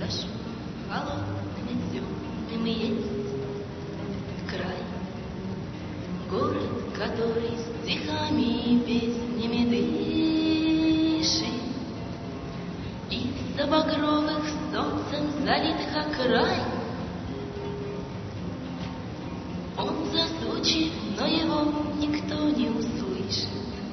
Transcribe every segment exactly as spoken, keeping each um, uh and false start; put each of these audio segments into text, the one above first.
Нашим холодным и темным есть край, город, который стихами и песнями дышит, из-за багровых солнцем залитых окраин. Он зазвучит, но его никто не услышит.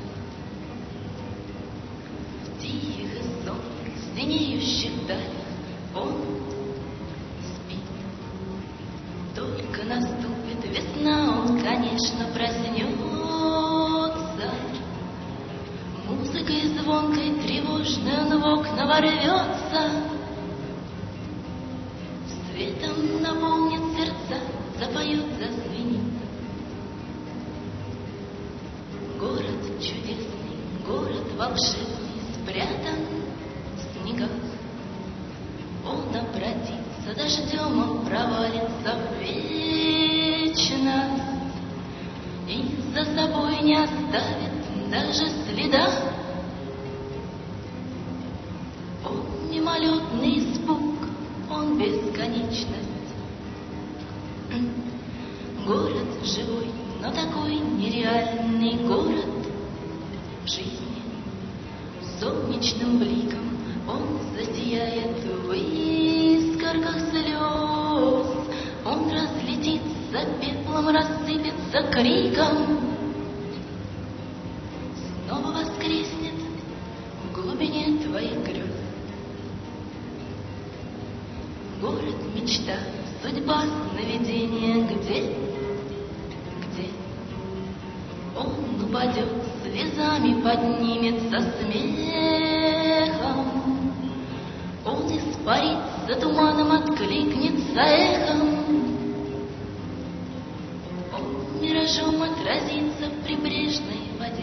В тихих и сонных, синеющих далях он спит. Только наступит весна, он, конечно, проснется. Музыкой звонкой, тревожной он в окна ворвется. Светом наполнит сердца, запоет, зазвенит. Город чудесный, город волшебный, спрятан в снегах. Он обратится дождем, он провалится в вечность и за собой не оставит даже следа. Он мимолетный испуг, он бесконечность. Город живой, но такой нереальный город жизни. Солнечным бликом он засияет в искорках слез. Он разлетится пеплом, рассыпется криком. Снова воскреснет в глубине твоих грез. Город мечта, судьба, сновидение, где, где он упадет, слезами поднимется смехом. Он испарится туманом, откликнется эхом. Он миражом отразится в прибрежной воде.